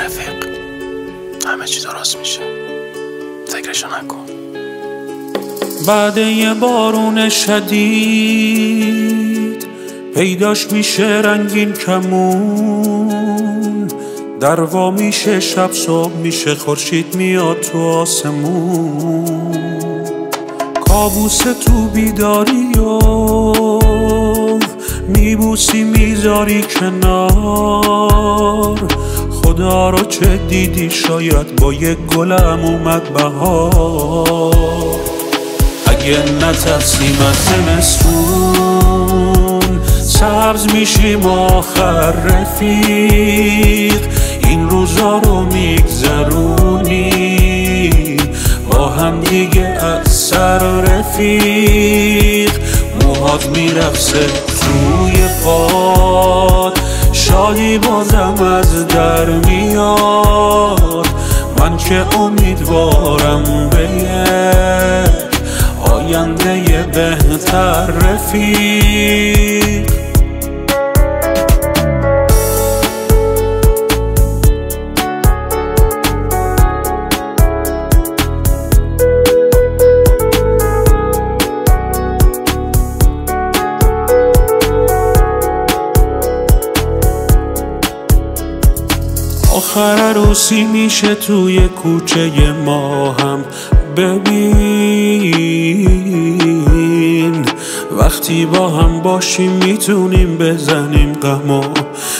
رفیق، همه چی درست میشه، فکرشو نکن. بعد یه بارون شدید پیداش میشه رنگین کمون، دروا میشه شب صبح میشه خورشید میاد تو آسمون، کابوس تو بیداری و میبوسی میذاری کنار، خدا رو چه دیدی شاید با یک گلم اومد بهار. اگه نترسیم از زمستون سبز میشیم آخر رفیق، این روزا رو میگذرونی با هم دیگه از سر رفیق، موهات میرقصه توی پاد، شادی بازم از در میاد، من که امیدوارم به یک آینده بهتر رفیق. آخر روسی میشه توی کوچه ما هم ببین، وقتی با هم باشیم میتونیم بزنیم غم و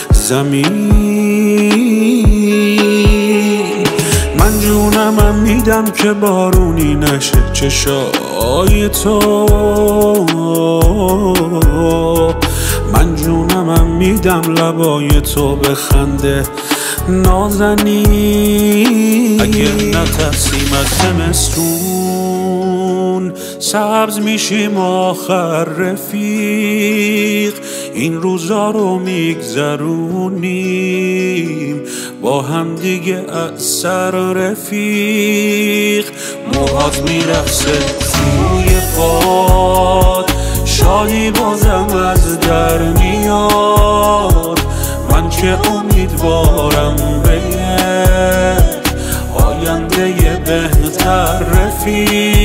زمین. من جونمم میدم که بارونی نشه چشای تو، من جونمم میدم لبای تو بخنده نازنین. اگه نترسیم از زمستون سبز میشیم آخر رفیق، این روزا رو میگذرونیم با هم دیگه از سر رفیق، موهات میرقصه توی پاد، شادی بازم از در میاد، من که امیدوارم به یک آینده بهتر رفیق.